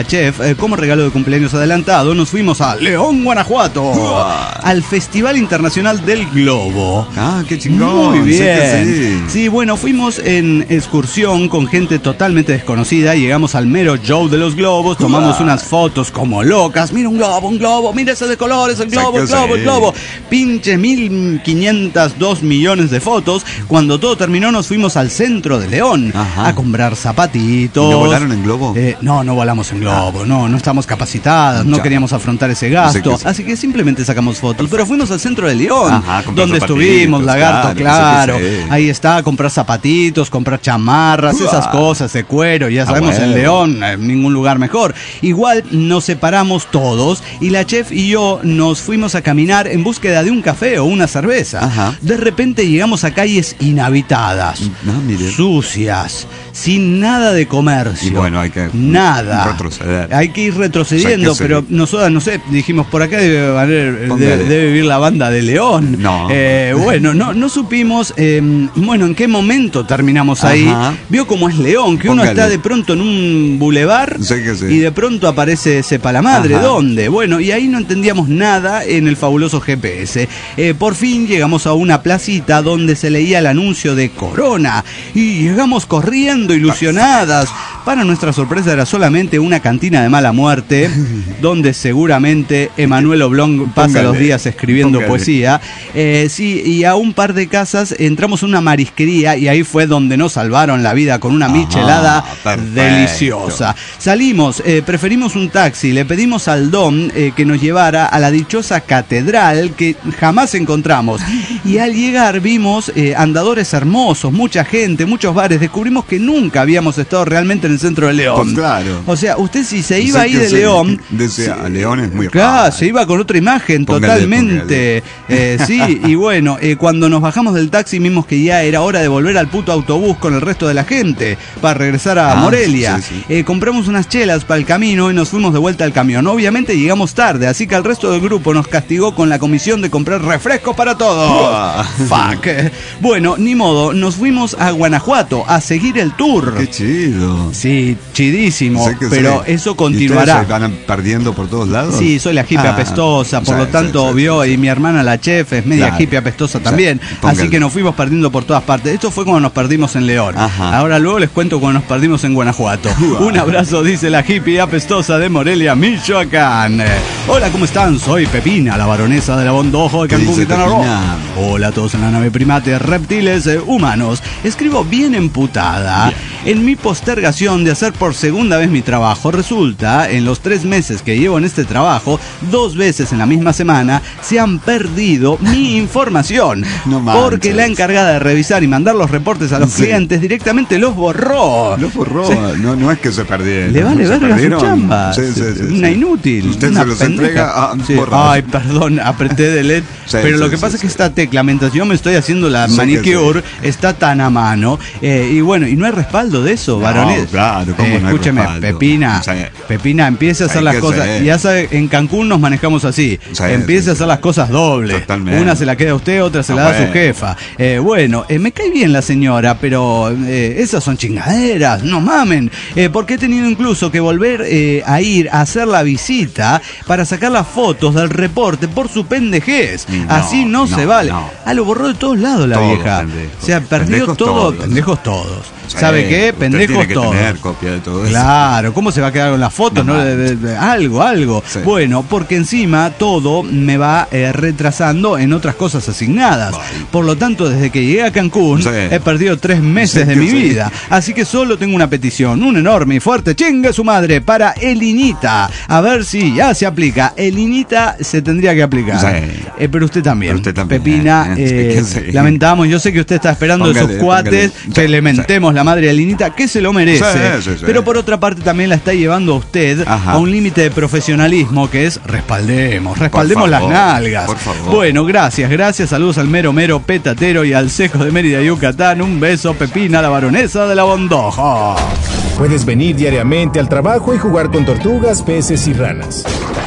eh, como regalo de cumpleaños adelantado, nos fuimos a León, Guanajuato, Uah. al Festival Internacional del Globo. Ah, qué chingón. Muy bien. Sé que sí. Sí, bueno, fuimos en excursión con gente totalmente desconocida. Llegamos al mero show de los globos, tomamos Uah. unas fotos como locas. Mira un globo, un globo, mira ese de colores, el globo, Sé que el globo, sí. el globo. Pinche mil quinientos dos millones de fotos. Cuando todo terminó, nos fuimos al centro de León. Ajá. A comprar zapatitos. ¿Y no volaron en globo? Eh, no, no volamos en globo, no, no estamos capacitadas, no Ya. queríamos afrontar ese gasto, Sé que sí. así que simplemente sacamos fotos. Pero fuimos al centro de León, Ajá, comprar donde zapatitos, estuvimos, lagarto, claro, claro. sé que sí. Ahí está, comprar zapatitos, comprar chamarras, Uah. esas cosas de cuero, ya Ah, sabemos, en bueno. León, en ningún lugar mejor. Igual nos separamos todos y la chef y yo nos fuimos a caminar en búsqueda de un café o una cerveza. Ajá. De repente llegamos a calles inhabitadas, Ah, mire. sucias, sin nada de comercio. Y bueno, hay que nada. retroceder. Hay que ir retrocediendo, O sea, que pero se- nosotros, no sé, dijimos, por acá debe, valer- Póngale. debe, debe vivir la banda de León. No. Eh, bueno, no, no supimos, eh, bueno, en qué momento terminamos ahí. Ajá. Vio cómo es León, que uno Póngale. está de pronto en un bulevar Sé que sí. y de pronto aparece sepa la madre, Ajá. ¿dónde? Bueno, y ahí no entendíamos nada en el fabuloso G P S. Eh, por fin llegamos a una placita donde se leía el anuncio de Corona y llegamos corriendo, ilusionadas. Para nuestra sorpresa era solamente una cantina de mala muerte donde seguramente Emanuel Oblong pasa Póngale, los días escribiendo póngale. poesía. Eh, sí, y a un par de casas entramos en una marisquería y ahí fue donde nos salvaron la vida con una Ajá, michelada perfecto. deliciosa. Salimos, eh, preferimos un taxi, le pedimos al don eh, que nos llevara a la dichosa catedral que jamás encontramos. Y al llegar vimos eh, andadores hermosos, mucha gente, muchos bares. Descubrimos que nunca habíamos estado realmente en el centro de León. Pues claro. O sea, usted si se iba Sé ahí que de sí. León... Desde a León es muy Claro, raro. se iba con otra imagen, Póngale, totalmente. Eh, sí, y bueno, eh, cuando nos bajamos del taxi vimos que ya era hora de volver al puto autobús con el resto de la gente para regresar a Ah, Morelia. sí, sí. Eh, compramos unas chelas para el camino y nos fuimos de vuelta al camión. Obviamente llegamos tarde, así que el resto del grupo nos castigó con la comisión de comprar refrescos para todos. Uah. Fuck. Bueno, ni modo, nos fuimos a Guanajuato a seguir el tour. Qué chido. Sí, chidísimo, Sé que pero sí. eso ¿Y continuará. ustedes se van perdiendo por todos lados? Sí, soy la hippie Ah, apestosa, por sí, lo sí, tanto sí, vio, sí, sí. y mi hermana la chef es media Claro. hippie apestosa Sí, también, póngale. así que nos fuimos perdiendo por todas partes. Esto fue cuando nos perdimos en León. Ajá. Ahora luego les cuento cuando nos perdimos en Guanajuato. Uah. Un abrazo, dice la hippie apestosa de Morelia, Michoacán. Eh, Hola, ¿cómo están? Soy Pepina, la baronesa de la Bondojo de ¿Qué Cancún, dice Quintana Roo. Pepina? Hola a todos en la nave primate, reptiles, eh, humanos. Escribo bien emputada. En mi postergación de hacer por segunda vez mi trabajo, resulta, en los tres meses que llevo en este trabajo, dos veces en la misma semana, se han perdido mi información. No manches. Porque la encargada de revisar y mandar los reportes a los Sí. clientes directamente los borró. Lo borró. Sí. No, no es que se perdieron. Le vale ¿Se verga su perdieron? chamba. Sí, sí, sí, Una sí. inútil. Usted una se los pendeja. entrega a Sí. borrar. Ay, perdón, apreté delete. Sí, pero sí, lo que sí, pasa sí. es que esta tecla, mientras yo me estoy haciendo la Sí que manicure, está tan a mano. Eh, y bueno, y no hay respaldo de eso, No, varones. claro, ¿cómo Eh, no hay escúcheme, respaldo? Pepina. Sí. Pepina, empiece a hacer Hay las que cosas. ser. Ya sabe, en Cancún nos manejamos así. Sí, empiece sí, a hacer sí. las cosas dobles. Totalmente. Una se la queda a usted, otra se Ah, la da a su bueno. jefa. Eh, bueno, eh, me cae bien la señora, pero eh, esas son chingaderas, no mamen. Eh, porque he tenido incluso que volver eh, a ir a hacer la visita para sacar las fotos del reporte por su pendejez. No, Así no, no, se vale. no. Ah, lo borró de todos lados la Todos, vieja. pendejos. O sea, perdió Pendejos todo. todos. Pendejos todos. Sí, ¿Sabe qué? usted Pendejos tiene que todos. tener copia de todo eso. Claro, ¿cómo se va a quedar con las fotos? No ¿no? De- de- de- algo, algo. Sí. Bueno, porque encima todo me va eh, retrasando en otras cosas asignadas. Ay. Por lo tanto, desde que llegué a Cancún, Sí. he perdido tres meses Sí de que mi sí. vida. Así que solo tengo una petición, un enorme y fuerte chingue su madre para Elinita. A ver si ya se aplica. Elinita se tendría que aplicar. Sí. Eh, pero usted también. Pero usted también, Pepina, eh, eh, sí que sí. lamentamos. Yo sé que usted está esperando de Póngale, sus cuates póngale. que Sí, le mentemos la madre de Elinita, que se lo merece. Sí, sí, sí. Pero por otra parte también la está llevando a usted Ajá. a un límite de profesionalismo que es respaldemos, respaldemos Por las favor, nalgas. por favor. Bueno, gracias, gracias, saludos al mero mero petatero y al cejo de Mérida, Yucatán. Un beso, Pepina, la baronesa de la Bondojo. Puedes venir diariamente al trabajo y jugar con tortugas, peces y ranas.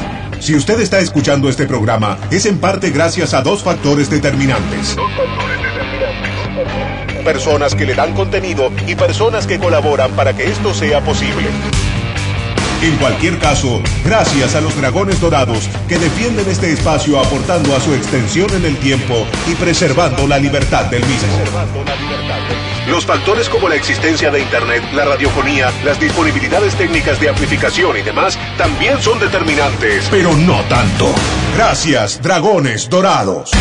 Si usted está escuchando este programa, es en parte gracias a dos factores determinantes. Personas que le dan contenido y personas que colaboran para que esto sea posible. En cualquier caso, gracias a los Dragones Dorados que defienden este espacio aportando a su extensión en el tiempo y preservando la libertad del mismo. Los factores como la existencia de Internet, la radiofonía, las disponibilidades técnicas de amplificación y demás también son determinantes, pero no tanto. Gracias, Dragones Dorados.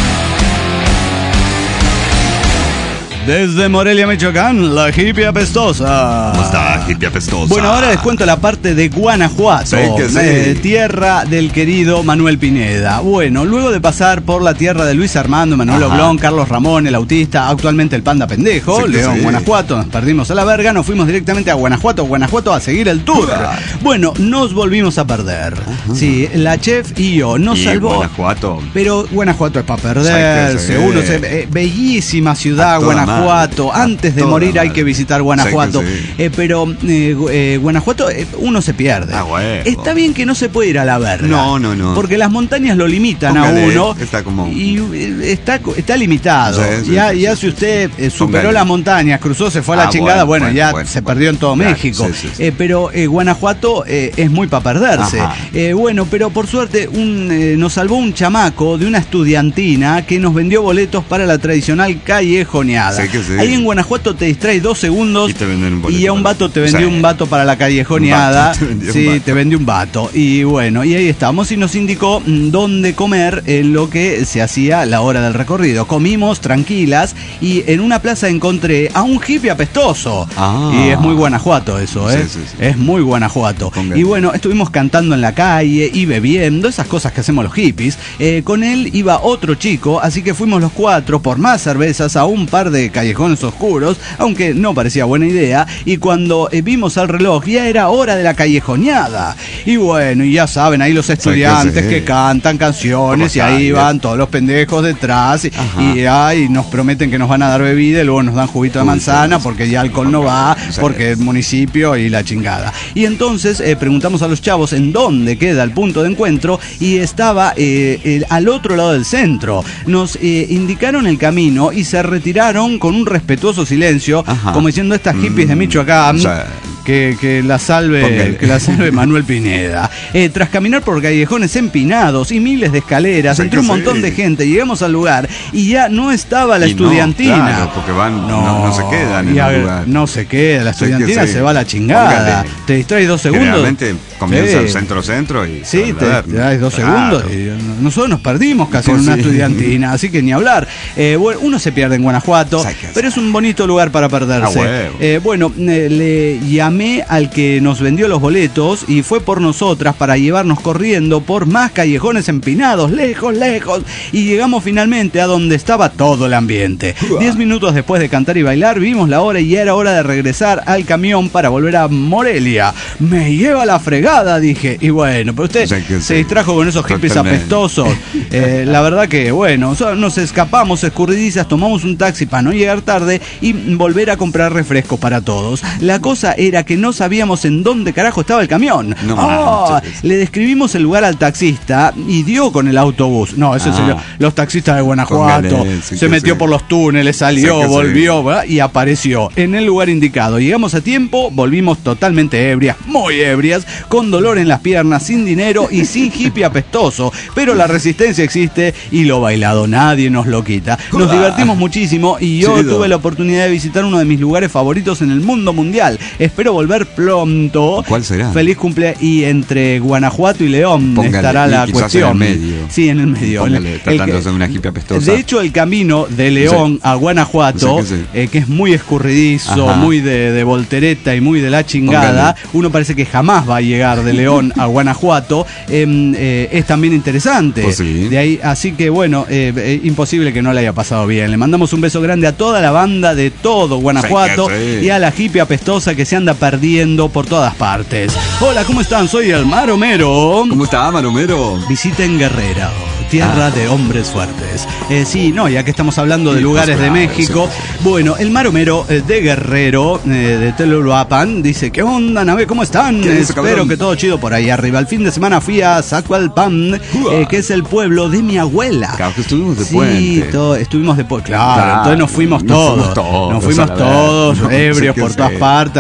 Desde Morelia, Michoacán, la hippie apestosa. ¿Cómo está, hippie apestosa? Bueno, ahora les cuento la parte de Guanajuato, Sí, que sí. eh, tierra del querido Manuel Pineda. Bueno, luego de pasar por la tierra de Luis Armando, Manuel Ajá. Oblón, Carlos Ramón, el autista, actualmente el panda pendejo, Sí, que León, sí. Guanajuato, nos perdimos a la verga, nos fuimos directamente a Guanajuato, Guanajuato a seguir el tour. Uah. Bueno, nos volvimos a perder. Sí, la chef y yo nos Y salvó. Guanajuato. Pero Guanajuato es para Hay que perderse. ser. Uno se, eh, bellísima ciudad, A toda Guanajuato. madre. Antes A de toda morir hay madre. que visitar Guanajuato. Sí que sí. Eh, pero eh, gu- eh, Guanajuato eh, uno se pierde. Ah, huevo. Está bien que no se puede ir a la verga. No, no, no. Porque las montañas lo limitan Póngale, a uno. está como- Y eh, está, co- está limitado. Sí, sí, ya sí, ya sí. si usted eh, superó Póngale. las montañas, cruzó, se fue a la Ah, chingada, bueno, bueno, ya bueno, se bueno. perdió en todo Claro, México. sí, sí, sí. Eh, pero eh, Guanajuato eh, es muy para perderse. Ajá. Eh, bueno, pero por suerte un, eh, nos salvó un chamaco de una estudiantina que nos vendió boletos para la tradicional callejoneada. Sí que sí. Ahí en Guanajuato te distraes dos segundos Y te venden un boleto y a un para- vato te vendió Sí. un vato para la callejoneada. Un vato te vendió un Sí, vato. te vendió un vato. Y bueno, y ahí estamos y nos indicó mm, dónde comer en lo que se hacía la hora del recorrido. Comimos tranquilas y en una plaza encontré a un hippie apestoso. Ah. Y es muy Guanajuato eso, ¿eh? Sí, sí, sí. Es muy Guanajuato. Póngale. Y bueno, estuvimos cantando en la calle y bebiendo, esas cosas que hacemos los hippies. Eh, con él iba otro chico, así que fuimos los cuatro por más cervezas a un par de callejones oscuros, aunque no parecía buena idea. Y cuando eh, vimos al reloj, ya era hora de la callejoneada. Y bueno, y ya saben, ahí los estudiantes sí. que cantan canciones y ¿Cómo ahí está? van todos los pendejos detrás y, Ajá. y ay, nos prometen que nos van a dar bebida y luego nos dan juguito de Uy, manzana sí, sí. porque ya alcohol no va, Sí. porque el municipio y la chingada. Y entonces eh, preguntamos a los chavos en dónde queda el punto de encuentro y estaba eh, el- al otro lado del centro. Nos eh, indicaron el camino y se retiraron con un respetuoso silencio, Ajá. como diciendo estas hippies de Mm, Michoacán. sí. Que, que la salve Póngale. que la salve Manuel Pineda. Eh, tras caminar por callejones empinados y miles de escaleras, Sí, entre un que montón sí. de gente, llegamos al lugar y ya no estaba la Y no, estudiantina. claro, porque van- no- no se quedan en ya el lugar. No se queda, la Sí, que estudiantina sí. se va a la chingada. Póngale. Te distraes dos segundos. Generalmente comienza Sí. el centro-centro y... Sí, se te, va a te ver. das dos Claro. segundos y nosotros nos perdimos casi Pues en una sí. estudiantina, así que ni hablar. Eh, bueno, uno se pierde en Guanajuato, Sí, que sí. pero es un bonito lugar para perderse. Ah, huevo. Eh, bueno, eh, le llamé al que nos vendió los boletos y fue por nosotras para llevarnos corriendo por más callejones empinados, lejos, lejos, y llegamos finalmente a donde estaba todo el ambiente. Diez minutos después de cantar y bailar, vimos la hora y ya era hora de regresar al camión para volver a Morelia. Me lleva la fregada, dije. Y bueno, pero usted O sea que se sí. distrajo con esos hippies Totalmente. apestosos. Eh, la verdad que, bueno, so- nos escapamos escurridizas, tomamos un taxi para no llegar tarde y volver a comprar refrescos para todos. La cosa era que no sabíamos en dónde carajo estaba el camión. No Ah, manches. le describimos el lugar al taxista y dio con el autobús. No, eso Ah. es el- los taxistas de Guanajuato. Póngale, sí se que metió sí. por los túneles, salió, Sí que sí. volvió ¿verdad? Y apareció en el lugar indicado. Llegamos a tiempo, volvimos totalmente ebrias, muy ebrias, con dolor en las piernas, sin dinero y sin hippie apestoso. Pero la resistencia existe y lo bailado nadie nos lo quita. Nos divertimos muchísimo y yo Chido. tuve la oportunidad de visitar uno de mis lugares favoritos en el mundo mundial. Espero volver pronto. ¿Cuál será? Feliz cumple y entre Guanajuato y León Póngale, estará y la quizás cuestión. en el medio. Sí, en el medio. Póngale, El- tratándose el- de una hippie apestosa. De hecho, el camino de León Sí. a Guanajuato, Sí que sí. eh, que es muy escurridizo, Ajá. muy de, de voltereta y muy de la chingada, Póngale. uno parece que jamás va a llegar de León a Guanajuato, em, eh, es también interesante. Pues sí. De ahí, así que bueno, eh, eh, imposible que no le haya pasado bien. Le mandamos un beso grande a toda la banda de todo Guanajuato Sí que sí. y a la hippie apestosa que se anda perdiendo por todas partes. Hola, ¿cómo están? Soy el Mar Homero. ¿Cómo está, Maromero? Visiten Guerrero, tierra Ah. de hombres fuertes. Eh, sí, no, ya que estamos hablando de Sí, lugares pues de claro, México. sí, Bueno, el Maromero eh, de Guerrero, eh, de Teloluapan, dice: ¿qué onda, nave? ¿Cómo están? ¿Qué dice, Espero cabrón? que todo chido por ahí arriba. El fin de semana fui a Zacualpan, eh, que es el pueblo de mi abuela. Claro que estuvimos de Sí, puente. todo- estuvimos de puente. Claro, Claro, entonces nos fuimos nos todos. fuimos todos, Nos fuimos a la todos, verga. No, ebrios sí que por todas sí. partes, regresamos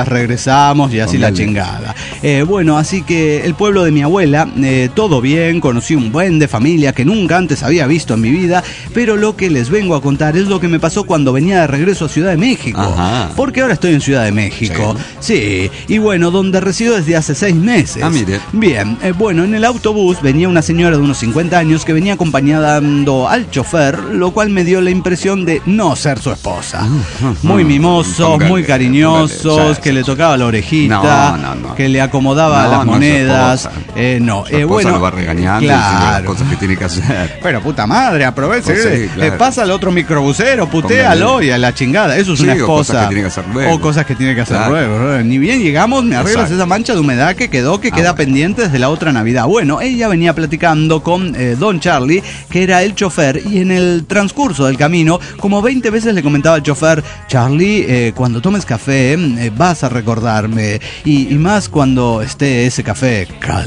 regresamos y así Póngale. la chingada. Eh, bueno, así que el pueblo de mi abuela, eh, todo bien, conocí un buen de familia que nunca antes había visto en mi vida, pero lo que les vengo a contar es lo que me pasó cuando venía de regreso a Ciudad de México. Ajá. Porque ahora estoy en Ciudad de México. Sí, y bueno, donde resido desde hace seis meses. Ah, mire. Bien, eh, bueno, en el autobús venía una señora de unos cincuenta años que venía acompañando al chofer, lo cual me dio la impresión de no ser su esposa. Muy mimosos, Póngale, muy cariñosos, póngale, ya, que ya, le ya. tocaba la orejita, No, no, no. que le acomodaba No, las no, monedas. su esposa. Eh, no, Su eh, esposa bueno, lo va regañando y diciendo las claro. cosas que tiene que hacer. Pero puta madre, aproveche, Pues sí, eh, claro. eh, pasa al otro microbusero, putéalo Póngale. y a la chingada. Eso es Sí, una o esposa. cosas que tiene que hacer luego. O cosas que tiene que hacer Claro. luego. ¿no? Ni bien llegamos, me arreglas Exacto. esa mancha de humedad que quedó, que Ah, queda bueno. pendiente desde la otra Navidad. Bueno, ella venía platicando con eh, Don Charlie, que era el chofer, y en el transcurso del camino, como veinte veces le comentaba al chofer: Charlie, eh, cuando tomes café, eh, vas a recordarme. Y, y más cuando esté ese café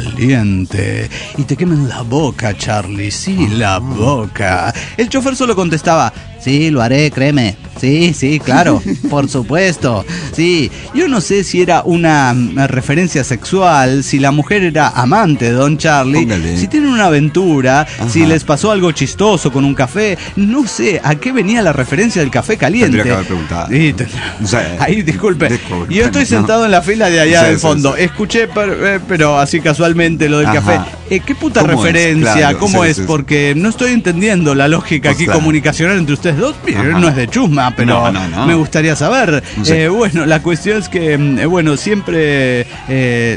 caliente y te quemen la boca, Charlie. Sí, la boca. El chofer solo contestaba: sí, lo haré, créeme. Sí, sí, claro, por supuesto. Sí, yo no sé si era una mm, referencia sexual, si la mujer era amante de Don Charlie, Póngale. si tienen una aventura, Ajá. si les pasó algo chistoso con un café. No sé a qué venía la referencia del café caliente. Tendría que haber preguntado. Sí, te- Sí. Ahí, disculpe. Disculpe, Yo estoy no. sentado en la fila de allá Sí, del sí, fondo. sí. Escuché, pero, eh, pero así casualmente lo del Ajá. café. Eh, ¿Qué puta ¿Cómo es? referencia? Claro, ¿Cómo sí, es? sí, sí. Porque no estoy entendiendo la lógica Pues aquí claro. comunicacional entre ustedes dos. Mire, Ajá. no es de chusma, pero No, no, no. me gustaría saber. Sí. Eh, bueno, la cuestión es que, mm, eh, bueno, siempre, eh, eh,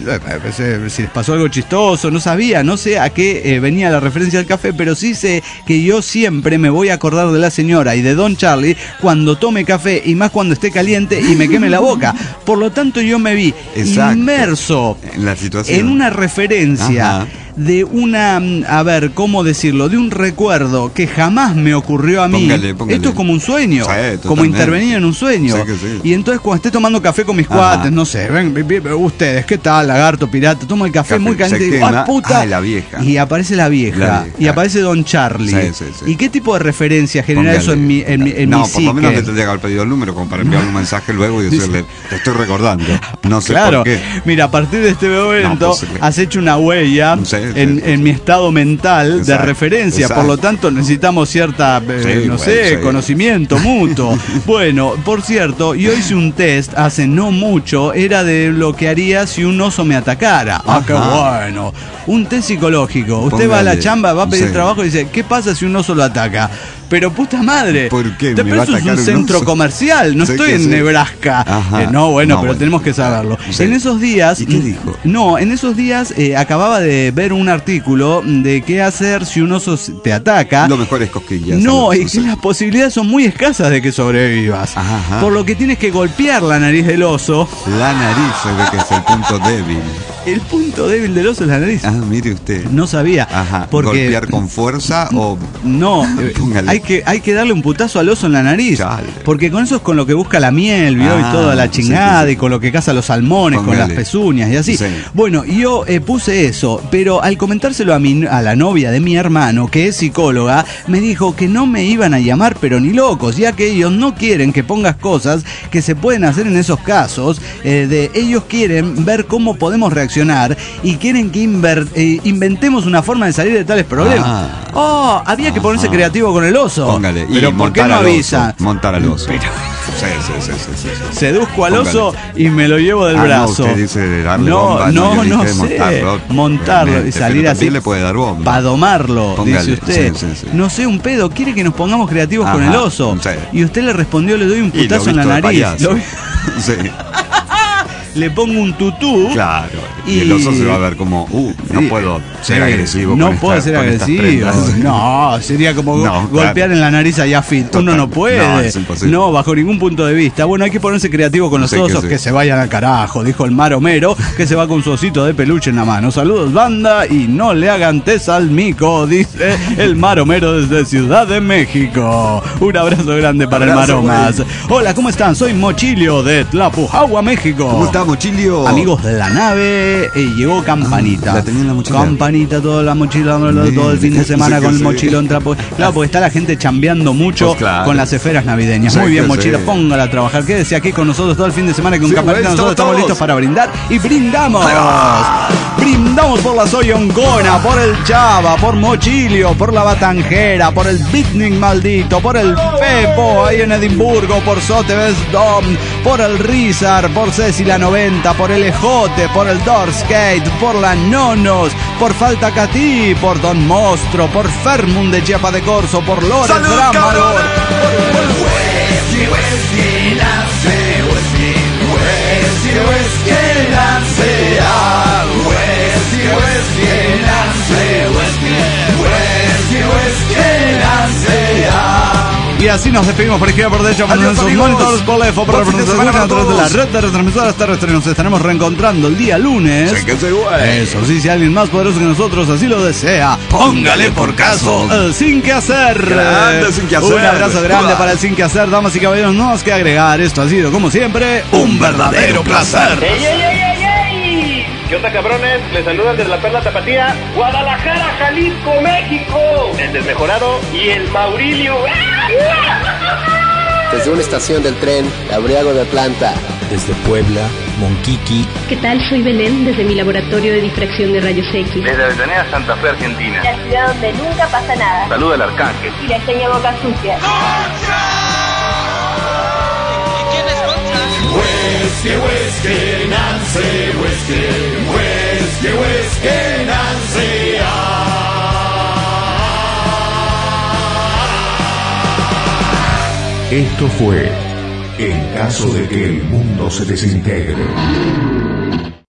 si les pasó algo chistoso, no sabía, no sé a qué eh, venía la referencia del café, pero sí sé que yo siempre me voy a acordar de la señora y de Don Charlie cuando tome café, y más cuando esté caliente y me queme la boca. Por lo tanto, yo me vi Exacto. inmerso En la situación. en una referencia Ajá. de una, mm, a ver, ¿cómo decirlo? De un recuerdo que jamás me ocurrió a mí. Póngale, póngale. Esto es como un sueño, Sí, totalmente. como intervenir en un sueño. Sí que sí. Y entonces cuando esté tomando café con mis Ajá. cuates, no sé, ven, ven, ven, ustedes, ¿qué tal, lagarto, pirata? Tomo el café, Café, muy caliente se y digo, quema. ¡ah, puta! Ah, la vieja. Y aparece la vieja, La vieja. y aparece Don Charlie. Sí, sí, sí. ¿Y qué tipo de referencia genera Póngale. eso en mi, en mi, en no, mi por lo menos psique? le tendría que haber pedido el número como para enviarle un mensaje luego y decirle, te estoy recordando. No sé Claro, por qué. mira, a partir de este momento No, pues, sí. has hecho una huella Sí, sí, en, sí, en sí. mi estado mental de Exacto, referencia, exacto. por lo tanto necesitamos cierta, eh, Sí, no bueno, sé, sí. conocimiento mutuo. Bueno, por cierto, yo hice un test hace no mucho, era de lo que haría si un oso me atacara. Ah, qué Ajá. bueno. Un test psicológico. Usted va a la Póngale. chamba, va a pedir Sí. trabajo y dice, ¿qué pasa si un oso lo ataca? Pero puta madre. ¿Por qué? Te- ¿Me pero va a eso es un atacar un centro oso? comercial, no Sé estoy que en sí. Nebraska. Ajá. Eh, no, bueno, No, pero bueno. tenemos que saberlo. Sí. En esos días. ¿Y qué dijo? No, en esos días eh, acababa de ver un artículo de qué hacer si un oso te ataca. Lo mejor es cosquillas. No, ¿sabes? y que las posibilidades son muy escasas de que sobrevivas. Ajá, ajá. Por lo que tienes que golpear la nariz del oso. La nariz se ve que es el punto débil. El punto débil del oso es la nariz. Ah, mire usted. No sabía. Ajá. Porque Golpear con fuerza o... No, eh, Póngale. hay que, hay que darle un putazo al oso en la nariz. Chale. Porque con eso es con lo que busca la miel, ¿vio? Ah, y toda la sí, chingada, sí, sí. y con lo que caza los salmones, con Póngale. las pezuñas y así. Sí. Bueno, yo eh, puse eso, pero al comentárselo a, mi, a la novia de mi hermano, que es psicóloga, me dijo que no me iban a llamar, pero ni locos, ya que ellos no quieren que pongas cosas que se pueden hacer en esos casos. Eh, de ellos quieren ver cómo podemos reaccionar y quieren que inver- eh, inventemos una forma de salir de tales problemas. Ah. Oh, había que ponerse Ajá. creativo con el oso. Póngale. Pero y ¿por qué montar no al oso, avisa? Montar al oso. Pero- Sí, sí, sí, sí, sí, sí. Seduzco al Póngale. oso y me lo llevo del Ah, no, brazo. usted dice de darle no, bomba, no, no, yo no dije sé. montarlo, Montarlo y obviamente, salir pero así. también le puede dar bomba. Para domarlo, Póngale, dice usted. sí, sí, sí. No sé, un pedo. Quiere que nos pongamos creativos con Ajá, el oso. sí. Y usted le respondió, le doy un Y lo putazo en la visto de nariz. payaso. Lo vi- Sí, le pongo un tutú. claro. Y, Y- el oso se va a ver como, uh, no Sí, puedo ser sí, agresivo. No con puedo esta- ser con estas agresivo. prendas. No, sería como No, golpear claro. en la nariz a Yafit. Uno Total. no puede. No, es imposible. No, bajo ningún punto de vista. Bueno, hay que ponerse creativo con los Sí, que osos, sí. que se vayan al carajo, dijo el Mar Homero, que se va con su osito de peluche en la mano. Saludos, banda, y no le hagan test al mico, dice el Mar Homero desde Ciudad de México. Un abrazo grande para Abrazo, el Maromas. Hola, ¿cómo están? Soy Mochilio de Tlapujahua, México. ¿Cómo está, mochilio. Amigos de la nave, eh, llegó Campanita. Ah, la tenía en la mochila. Campanita, toda la mochila, Bien, todo el fin de semana con el sí. mochilón. Trapo. Claro, porque está la gente chambeando mucho Pues claro. con las esferas navideñas. Sí, Muy bien, que mochila, sí. póngala a trabajar. Quédese aquí con nosotros todo el fin de semana con Sí, Campanita. güey, Nosotros estamos estamos todos. listos para brindar y brindamos. Brindamos por la Soyongona, por el Chava, por Mochilio, por la Batanjera, por el Bitning maldito, por el Pepo ahí en Edimburgo, por Sotheby's Dom, por el Rizar, por Ceci la noventa, por el Ejote, por el Dorskate, por la Nonos, por Falta Catí, por Don Mostro, por Fermund de Chiapa de Corzo, por Lores ¡Salud, Dramador, y así nos despedimos por izquierda, por derecha, por Adiós, nuestros amigos. monitores, por lejos, por Buen fin de semana a través de la para red de retransmisoras terrestres. Nos estaremos reencontrando el día lunes. Sí que sí, güey. Eso sí, si alguien más poderoso que nosotros así lo desea, póngale por caso el Sin Que Hacer. Grande Sin Que Hacer. Un abrazo grande Hola. para el Sin Que Hacer, damas y caballeros. No más que agregar, esto ha sido como siempre un verdadero placer. ¡Ey, ey, ey, ey, ey! ¿Qué onda, cabrones? Les saludan desde la Perla Tapatía, Guadalajara, Jalisco, México. El Desmejorado y el Maurilio. Desde una estación del tren, Abriago de Atlanta. Desde Puebla, Monquiqui. ¿Qué tal? Soy Belén, desde mi laboratorio de difracción de rayos X. Desde Avellaneda, Santa Fe, Argentina. La ciudad donde nunca pasa nada. Saluda al Arcángel. Y la enseña boca sucia. Whisky, whisky, Nancy, whisky, whisky, whisky, Nancy. Esto fue En caso de que el mundo se desintegre.